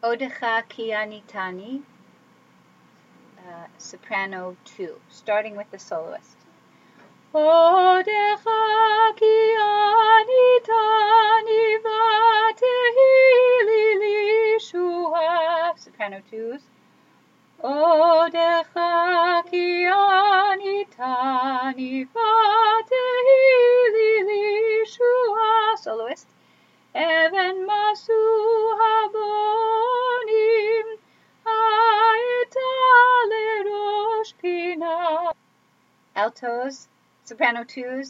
Odecha ki anitani, soprano 2, starting with the soloist. Odecha ki anitani vatehi li shua, soprano 2s. Odecha ki anitani vatehi li shua, soloist. Even masu habonim ha'eta lerosh pina. Altos, soprano 2s.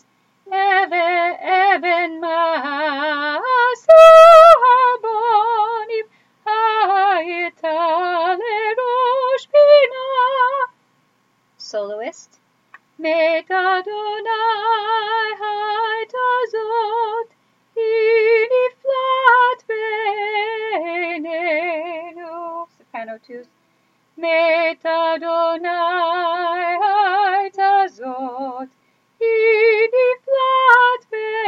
Even masu habonim ha'eta lerosh pina. Soloist. Met Adonai ha'etazot Niflat beinenu, soprano 2s. Met Adonai ha'etazot Niflat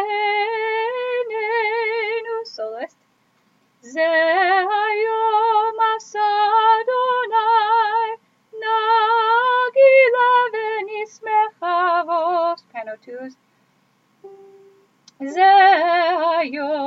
beinenu, soloist. Ze hayom asa Adonai nagila v'nismecha vo, soprano 2s. Ze hayom